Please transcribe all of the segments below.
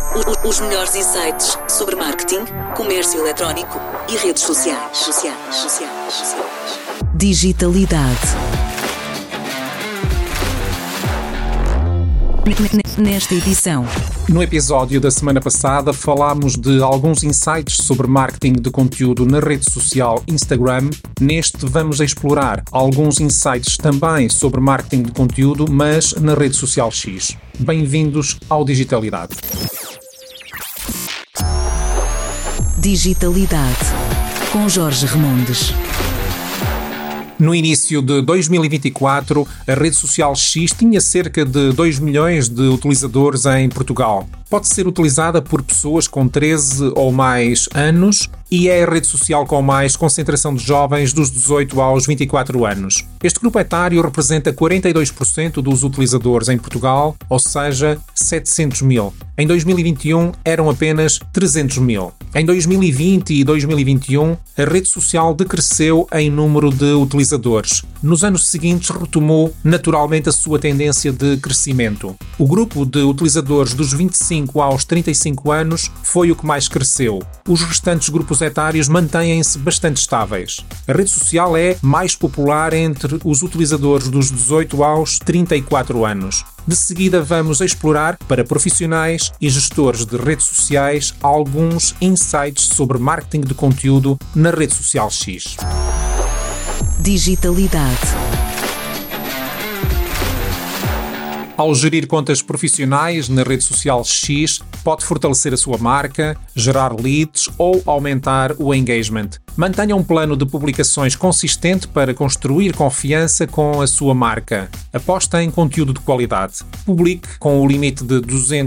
Os melhores insights sobre marketing, comércio eletrónico e redes sociais. Digitalidade. Nesta edição. No episódio da semana passada falámos de alguns insights sobre marketing de conteúdo na rede social Instagram. Neste vamos explorar alguns insights também sobre marketing de conteúdo, mas na rede social X. Bem-vindos ao Digitalidade. Digitalidade, com Jorge Remondes. No início de 2024, a rede social X tinha cerca de 2 milhões de utilizadores em Portugal. Pode ser utilizada por pessoas com 13 ou mais anos e é a rede social com mais concentração de jovens dos 18 aos 24 anos. Este grupo etário representa 42% dos utilizadores em Portugal, ou seja, 700 mil. Em 2021 eram apenas 300 mil. Em 2020 e 2021, a rede social decresceu em número de utilizadores. Nos anos seguintes retomou naturalmente a sua tendência de crescimento. O grupo de utilizadores dos 25 aos 35 anos foi o que mais cresceu. Os restantes grupos etários mantêm-se bastante estáveis. A rede social é mais popular entre os utilizadores dos 18 aos 34 anos. De seguida vamos explorar, para profissionais e gestores de redes sociais, alguns insights sobre marketing de conteúdo na rede social X. Digitalidade. Ao gerir contas profissionais na rede social X, pode fortalecer a sua marca, gerar leads ou aumentar o engagement. Mantenha um plano de publicações consistente para construir confiança com a sua marca. Aposta em conteúdo de qualidade. Publique com o limite de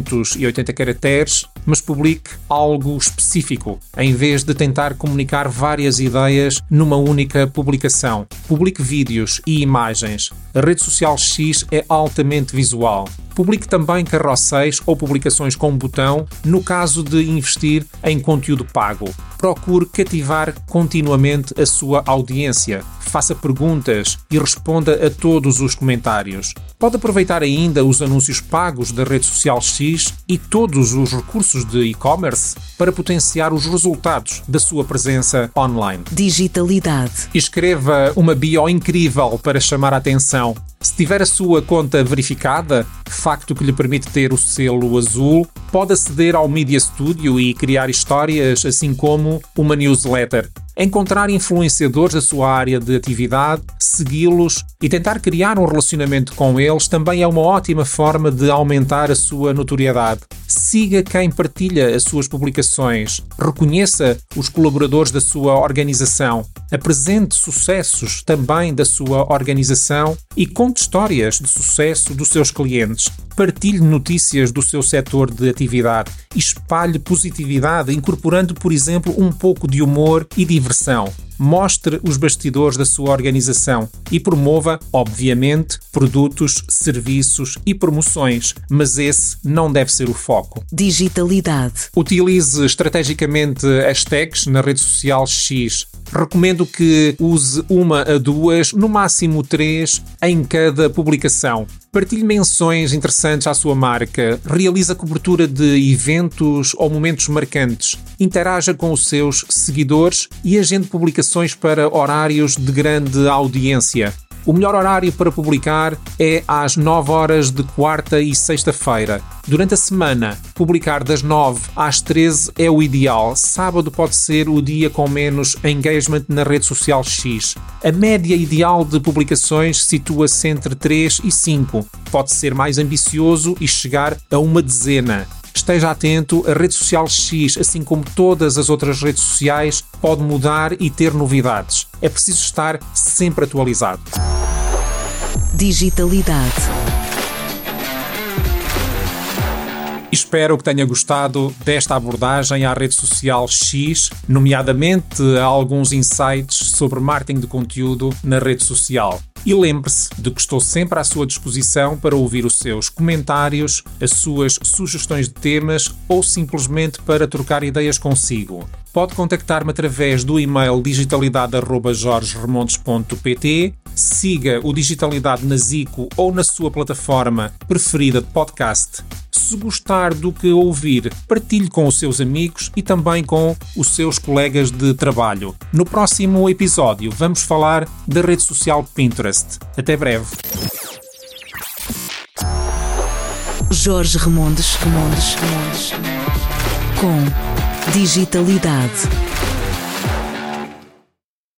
280 caracteres, mas publique algo específico, em vez de tentar comunicar várias ideias numa única publicação. Publique vídeos e imagens. A rede social X é altamente visual. Publique também carrosséis ou publicações com botão no caso de investir em conteúdo pago. Procure cativar continuamente a sua audiência. Faça perguntas e responda a todos os comentários. Pode aproveitar ainda os anúncios pagos da rede social X e todos os recursos de e-commerce para potenciar os resultados da sua presença online. Digitalidade. Escreva uma bio incrível para chamar a atenção. Se tiver a sua conta verificada, facto que lhe permite ter o selo azul, pode aceder ao Media Studio e criar histórias, assim como uma newsletter. Encontrar influenciadores da sua área de atividade, segui-los e tentar criar um relacionamento com eles também é uma ótima forma de aumentar a sua notoriedade. Siga quem partilha as suas publicações, reconheça os colaboradores da sua organização, apresente sucessos também da sua organização e conte histórias de sucesso dos seus clientes. Partilhe notícias do seu setor de atividade e espalhe positividade, incorporando, por exemplo, um pouco de humor e diversão. Mostre os bastidores da sua organização e promova, obviamente, produtos, serviços e promoções, mas esse não deve ser o foco. Digitalidade. Utilize estrategicamente hashtags na rede social X. Recomendo que use 1 a 2, no máximo 3, em cada publicação. Partilhe menções interessantes à sua marca, realize a cobertura de eventos ou momentos marcantes, interaja com os seus seguidores e agende publicações para horários de grande audiência. O melhor horário para publicar é às 9 horas de quarta e sexta-feira. Durante a semana, publicar das 9 às 13 é o ideal. Sábado pode ser o dia com menos engagement na rede social X. A média ideal de publicações situa-se entre 3 e 5. Pode ser mais ambicioso e chegar a uma dezena. Esteja atento, a rede social X, assim como todas as outras redes sociais, pode mudar e ter novidades. É preciso estar sempre atualizado. Digitalidade. Espero que tenha gostado desta abordagem à rede social X, nomeadamente a alguns insights sobre marketing de conteúdo na rede social. E lembre-se de que estou sempre à sua disposição para ouvir os seus comentários, as suas sugestões de temas ou simplesmente para trocar ideias consigo. Pode contactar-me através do e-mail digitalidade@jorgeremontes.pt. Siga o Digitalidade na Zico ou na sua plataforma preferida de podcast. Se gostar do que ouvir, partilhe com os seus amigos e também com os seus colegas de trabalho. No próximo episódio vamos falar da rede social Pinterest. Até breve. Jorge Remontes com Digitalidade.